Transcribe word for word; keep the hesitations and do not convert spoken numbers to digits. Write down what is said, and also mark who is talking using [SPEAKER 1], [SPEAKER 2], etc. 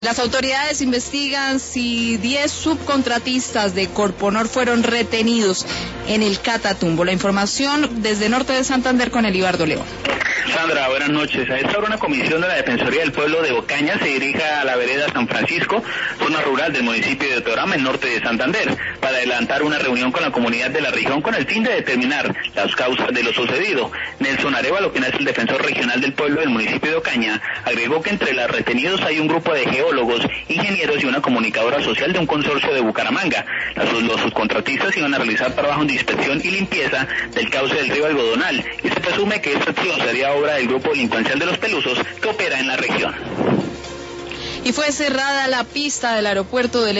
[SPEAKER 1] Las autoridades investigan si diez subcontratistas de Corponor fueron retenidos en el Catatumbo. La información desde Norte de Santander con Elibardo León.
[SPEAKER 2] Sandra, buenas noches. A esta hora una comisión de la Defensoría del Pueblo de Ocaña se dirige a la vereda San Francisco, zona rural del municipio de Otorama, en Norte de Santander, para adelantar una reunión con la comunidad de la región con el fin de determinar las causas de lo sucedido. Nelson Arevalo, quien es el defensor regional del pueblo del municipio de Ocaña, agregó que entre los retenidos hay un grupo de geólogos, ingenieros y una comunicadora social de un consorcio de Bucaramanga. Los, los subcontratistas iban a realizar trabajos de inspección y limpieza del cauce del río Algodonal, y se presume que esta acción sería obra del grupo delincuencial de los Pelusos que opera en la región.
[SPEAKER 1] Y fue cerrada la pista del aeropuerto de